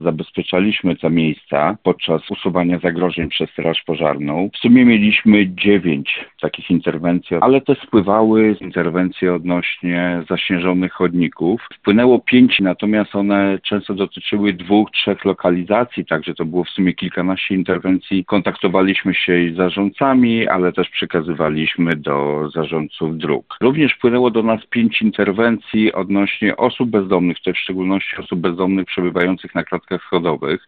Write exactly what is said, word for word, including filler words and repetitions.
Zabezpieczaliśmy te miejsca podczas usuwania zagrożeń przez Straż Pożarną. W sumie mieliśmy dziewięć takich interwencji, ale też spływały interwencje odnośnie zaśnieżonych chodników. Wpłynęło pięć, natomiast one często dotyczyły dwóch, trzech lokalizacji, także to było w sumie kilkanaście interwencji. Kontaktowaliśmy się z zarządcami, ale też przekazywaliśmy do zarządców dróg. Również wpłynęło do nas pięć interwencji odnośnie osób bezdomnych, to w szczególności osób bezdomnych przebywających na klatkach schodowych.